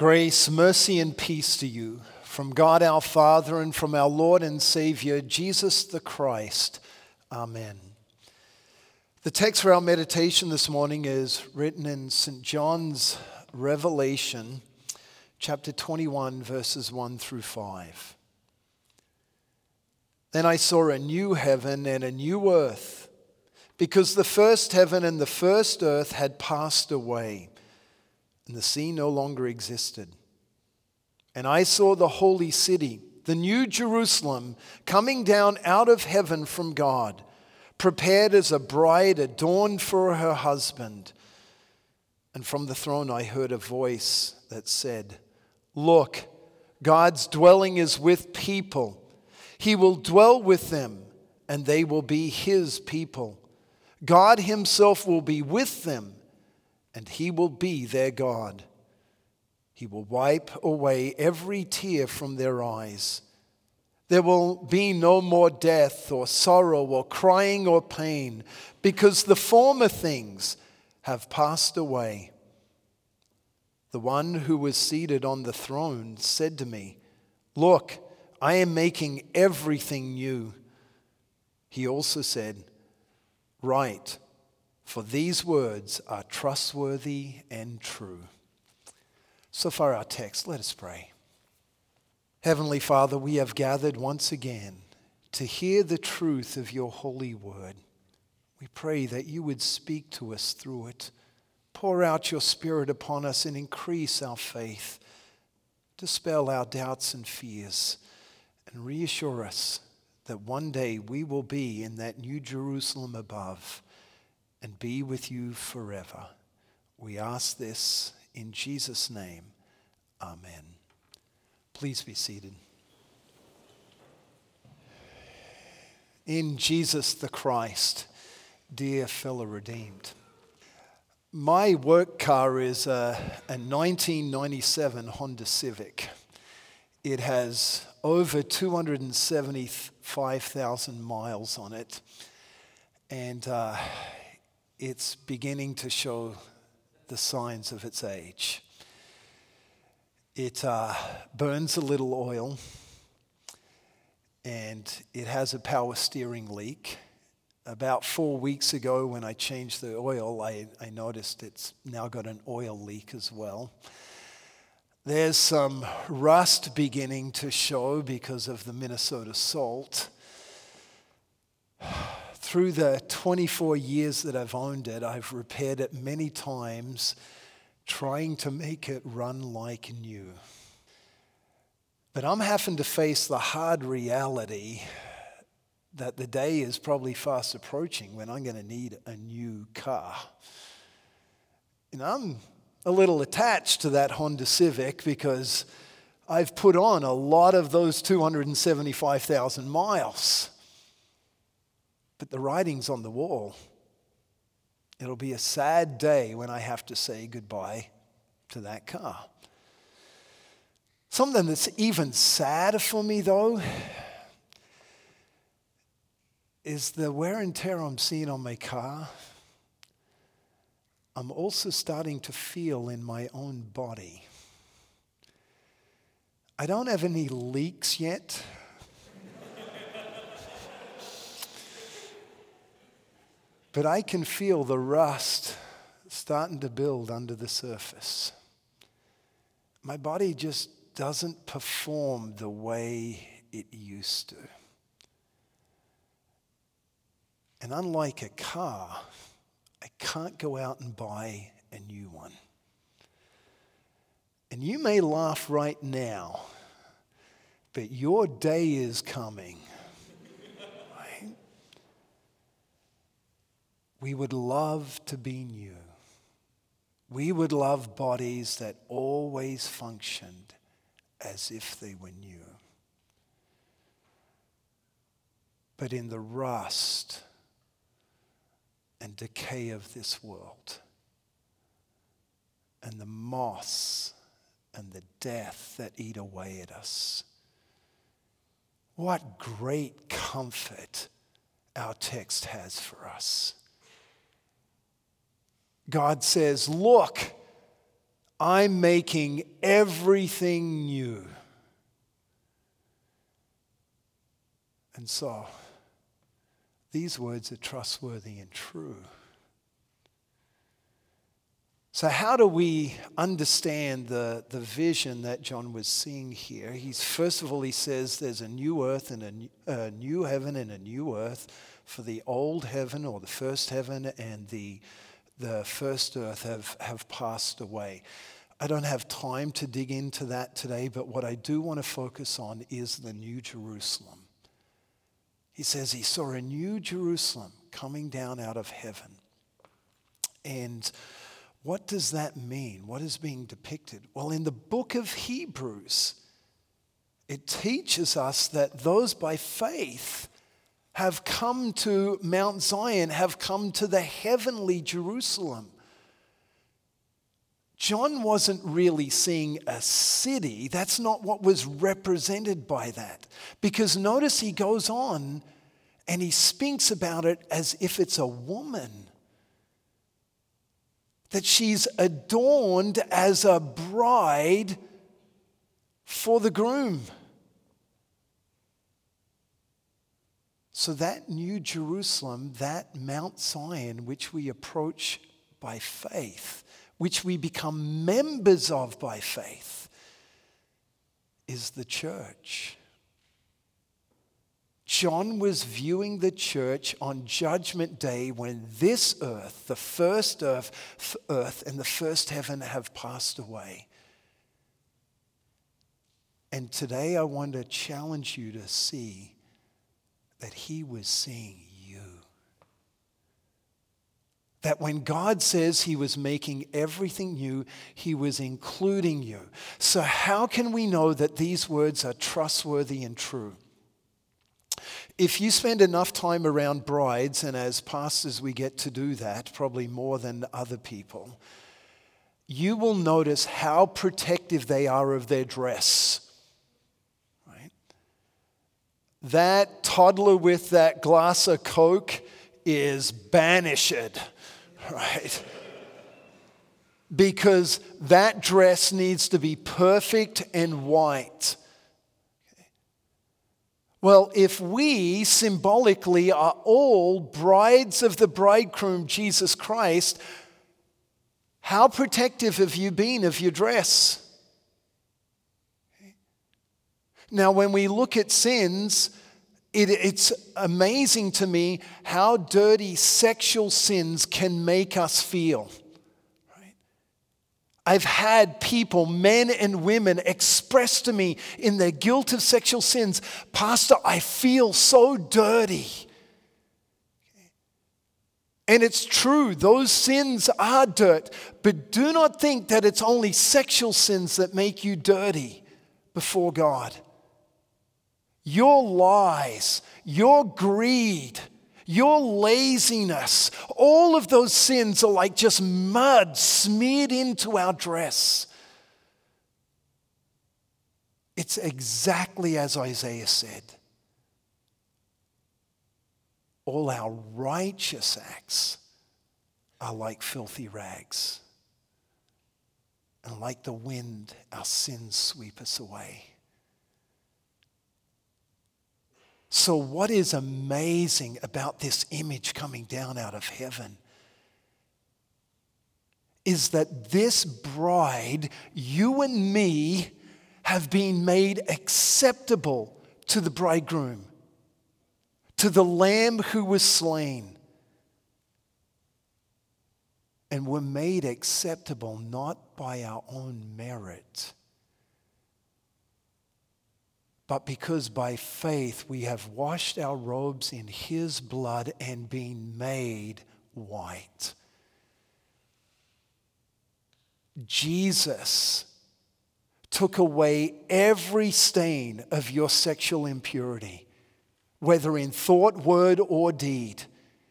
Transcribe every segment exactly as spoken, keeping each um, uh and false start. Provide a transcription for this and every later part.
Grace, mercy, and peace to you from God our Father and from our Lord and Savior, Jesus the Christ. Amen. The text for our meditation this morning is written in Saint John's Revelation, chapter twenty-one, verses one through five. Then I saw a new heaven and a new earth, because the first heaven and the first earth had passed away, and the sea no longer existed. And I saw the holy city, the new Jerusalem, coming down out of heaven from God, prepared as a bride adorned for her husband. And from the throne I heard a voice that said, "Look, God's dwelling is with people. He will dwell with them, and they will be his people. God himself will be with them, and he will be their God. He will wipe away every tear from their eyes. There will be no more death or sorrow or crying or pain, because the former things have passed away." The one who was seated on the throne said to me, "Look, I am making everything new." He also said, "Write, for these words are trustworthy and true." So far our text, let us pray. Heavenly Father, we have gathered once again to hear the truth of your holy word. We pray that you would speak to us through it. Pour out your Spirit upon us and increase our faith. Dispel our doubts and fears and reassure us that one day we will be in that new Jerusalem above and be with you forever. We ask this in Jesus' name. Amen. Please be seated. In Jesus the Christ, dear fellow redeemed, my work car is a, a nineteen ninety-seven Honda Civic. It has over two hundred seventy-five thousand miles on it, and uh, it's beginning to show the signs of its age. It uh, burns a little oil, and it has a power steering leak. About four weeks ago, when I changed the oil, I, I noticed it's now got an oil leak as well. There's some rust beginning to show because of the Minnesota salt. Through the twenty-four years that I've owned it, I've repaired it many times, trying to make it run like new. But I'm having to face the hard reality that the day is probably fast approaching when I'm going to need a new car. And I'm a little attached to that Honda Civic because I've put on a lot of those two hundred seventy-five thousand miles. But the writing's on the wall. It'll be a sad day when I have to say goodbye to that car. Something that's even sadder for me, though, is the wear and tear I'm seeing on my car. I'm also starting to feel in my own body. I don't have any leaks yet. But I can feel the rust starting to build under the surface. My body just doesn't perform the way it used to. And unlike a car, I can't go out and buy a new one. And you may laugh right now, but your day is coming. Right? We would love to be new. We would love bodies that always functioned as if they were new. But in the rust and decay of this world, and the moss and the death that eat away at us, what great comfort our text has for us. God says, "Look, I'm making everything new. And so, these words are trustworthy and true. So how do we understand the, the vision that John was seeing here? He's first of all, he says there's a new earth and a new, a new heaven and a new earth. For the old heaven or the first heaven and the, the first earth have, have passed away. I don't have time to dig into that today, but what I do want to focus on is the New Jerusalem. He says he saw a new Jerusalem coming down out of heaven. And what does that mean? What is being depicted? Well, in the book of Hebrews, it teaches us that those by faith have come to Mount Zion, have come to the heavenly Jerusalem. John wasn't really seeing a city. That's not what was represented by that. Because notice he goes on and he speaks about it as if it's a woman. That she's adorned as a bride for the groom. So that new Jerusalem, that Mount Zion, which we approach by faith, which we become members of by faith, is the church. John was viewing the church on Judgment Day when this earth, the first earth, earth and the first heaven have passed away. And today I want to challenge you to see that he was seeing you. That when God says he was making everything new, he was including you. So how can we know that these words are trustworthy and true? If you spend enough time around brides, and as pastors we get to do that, probably more than other people, you will notice how protective they are of their dress. Right? That toddler with that glass of Coke is banished, right? Because that dress needs to be perfect and white. Well, if we symbolically are all brides of the bridegroom, Jesus Christ, how protective have you been of your dress? Now, when we look at sins, it, it's amazing to me how dirty sexual sins can make us feel. I've had people, men and women, express to me in their guilt of sexual sins, Pastor, I feel so dirty. And it's true, those sins are dirt, but do not think that it's only sexual sins that make you dirty before God. Your lies, your greed, your laziness, all of those sins are like just mud smeared into our dress. It's exactly as Isaiah said. All our righteous acts are like filthy rags. And like the wind, our sins sweep us away. So what is amazing about this image coming down out of heaven is that this bride, you and me, have been made acceptable to the bridegroom, to the Lamb who was slain. And we're made acceptable not by our own merit, but because by faith we have washed our robes in his blood and been made white. Jesus took away every stain of your sexual impurity, whether in thought, word, or deed.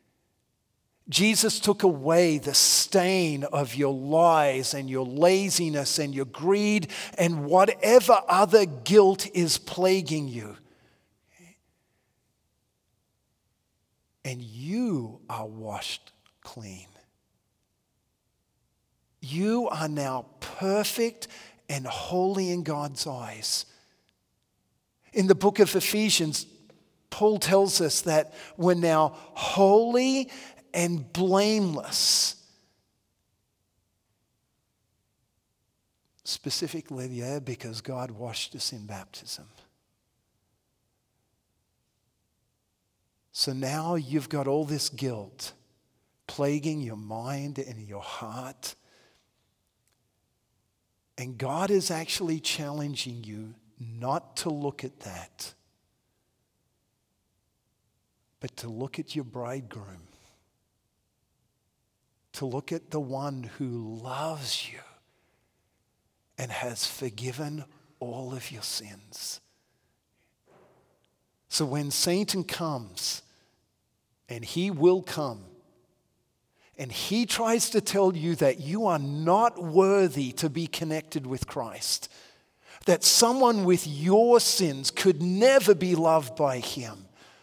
Jesus took away the stain of your lies and your laziness and your greed and whatever other guilt is plaguing you. And you are washed clean. You are now perfect and holy in God's eyes. In the book of Ephesians, Paul tells us that we're now holy and blameless. Specifically there because God washed us in baptism. So now you've got all this guilt plaguing your mind and your heart. And God is actually challenging you not to look at that, but to look at your bridegroom, to look at the one who loves you and has forgiven all of your sins. So when Satan comes, and he will come, and he tries to tell you that you are not worthy to be connected with Christ, that someone with your sins could never be loved by him,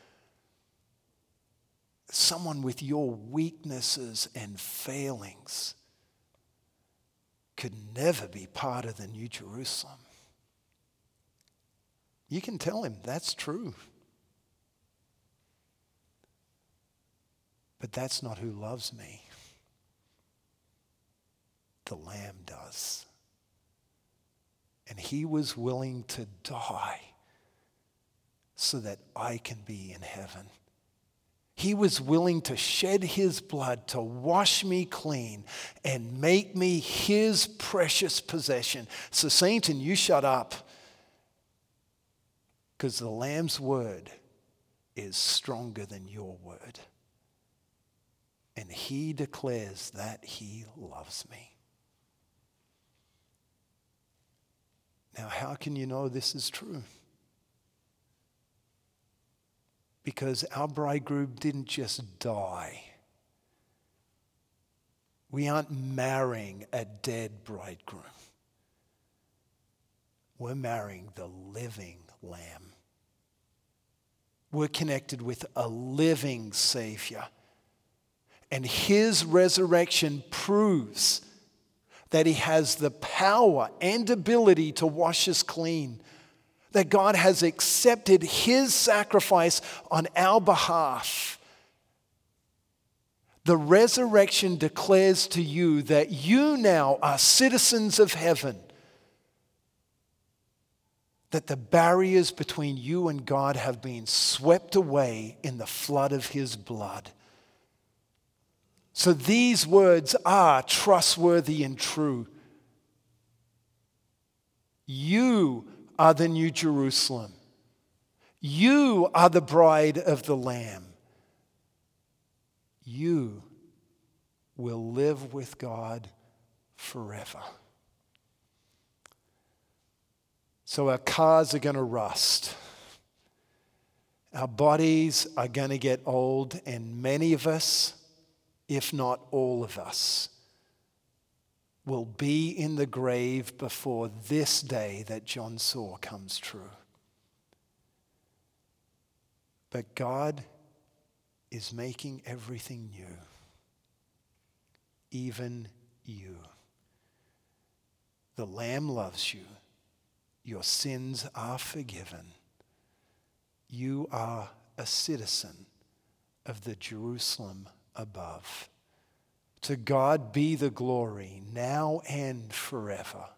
someone with your weaknesses and failings could never be part of the New Jerusalem. You can tell him that's true. But that's not who loves me. The Lamb does. And he was willing to die so that I can be in heaven. He was willing to shed his blood to wash me clean and make me his precious possession. So Satan, you shut up, because the Lamb's word is stronger than your word. And he declares that he loves me. Now, how can you know this is true? Because our bridegroom didn't just die. We aren't marrying a dead bridegroom. We're marrying the living Lamb. We're connected with a living Savior. And his resurrection proves that he has the power and ability to wash us clean. That God has accepted his sacrifice on our behalf. The resurrection declares to you that you now are citizens of heaven. That the barriers between you and God have been swept away in the flood of his blood. So these words are trustworthy and true. You are the New Jerusalem. You are the bride of the Lamb. You will live with God forever. So our cars are going to rust. Our bodies are going to get old, and many of us, if not all of us, will be in the grave before this day that John saw comes true. But God is making everything new, even you. The Lamb loves you. Your sins are forgiven. You are a citizen of the Jerusalem above. To God be the glory now and forever.